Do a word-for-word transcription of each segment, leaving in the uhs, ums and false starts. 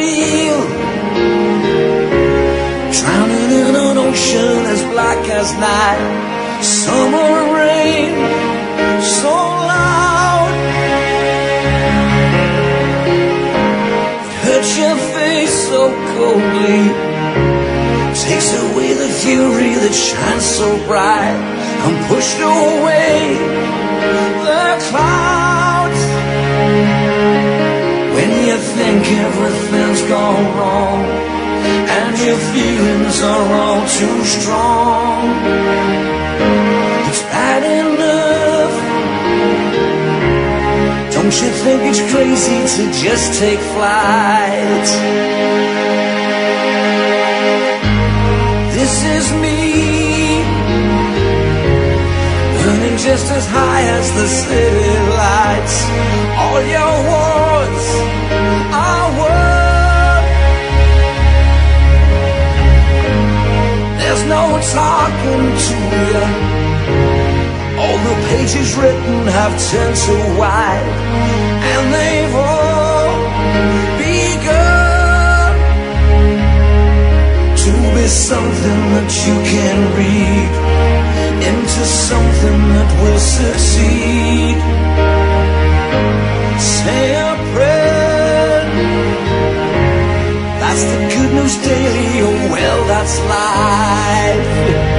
feel, drowning in an ocean as black as night. Summer rain, so loud, hurts your face so coldly, takes away the fury that shines so bright, and pushed away the clouds. When you think everything's gone wrong, and your feelings are all too strong, it's bad enough. Don't you think it's crazy to just take flight? This is me, burning just as high as the city lights. All your words are words. There's no talking to you. All the pages written have turned to white, and they've all begun to be something that you can read into something that will succeed. Say a prayer, that's the good news daily. Oh well, that's life.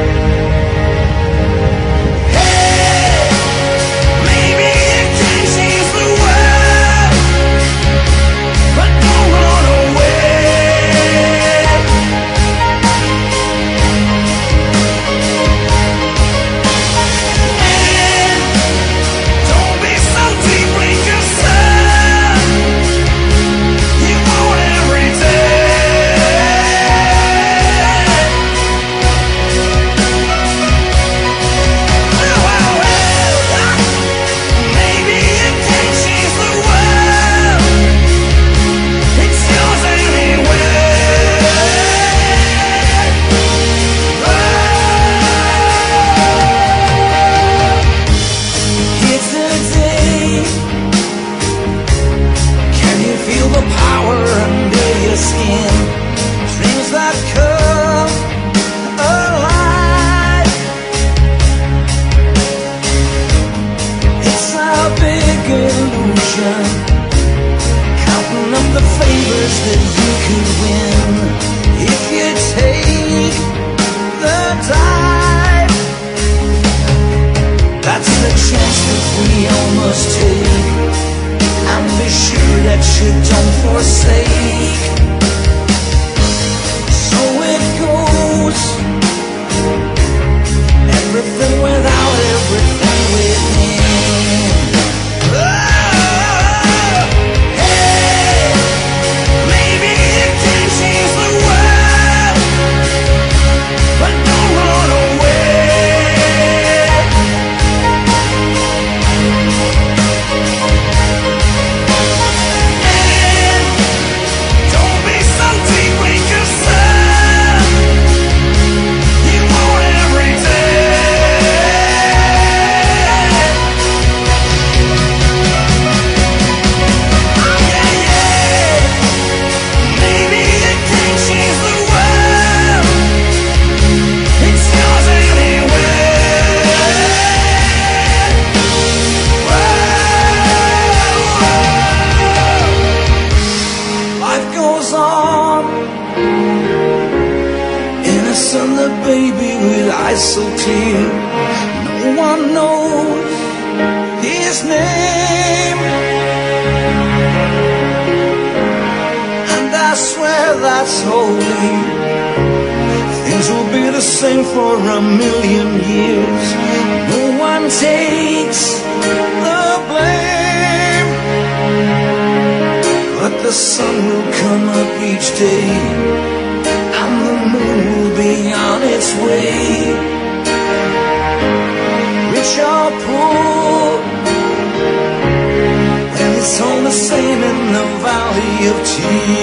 Hey, maybe you can change the world, but don't run away. And don't be so deeply concerned. You want every day. Oh, oh, oh. Maybe you can change the world. It's yours anyway. Oh. Here today, can you feel the power under your skin? Dreams that come alive. It's a big illusion, counting up the favors that you could win if you take the dive. That's the chance that we all must take, and be sure that you don't forsake. So it goes, everything without everything within. Oh, hey, maybe you can change the world, but don't run away. And don't be so deeply concerned. You want every day. Oh, yeah, yeah. Maybe you can change the world. It's yours anyway. Whoa. Life goes on, innocent the baby with eyes so clear. No one knows his name, and I swear that's holy. Things will be the same for a million years. No one takes the blame, but the sun will come up each day, and the moon will be on its way. Rich or poor, well, it's all the same in the valley of tears.